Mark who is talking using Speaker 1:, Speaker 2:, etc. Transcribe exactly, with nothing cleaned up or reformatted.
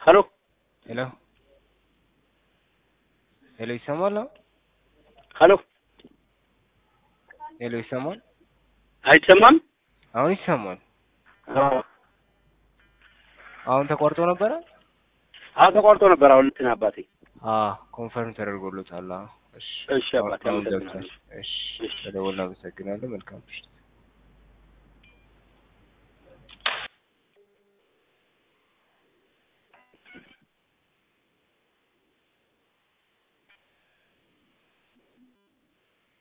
Speaker 1: ሄሎ
Speaker 2: ሄሎ ሄሎ ይሰማል?
Speaker 1: ሄሎ
Speaker 2: ሄሎ ይሰማል?
Speaker 1: አይሰማም?
Speaker 2: አሁን ይሰማል።
Speaker 1: አዎ
Speaker 2: አሁን ተቋርጦ ነበር?
Speaker 1: አዎ ተቋርጦ ነበር። አሁን እንትን አባቴ
Speaker 2: አዎ ኮንፈርም ተደርጎልታል። እሺ
Speaker 1: እሺ አባቴ
Speaker 2: አሁን
Speaker 1: አመሰግናለሁ።
Speaker 2: እሺ ስለደወልን አመሰግናለሁ። መልካም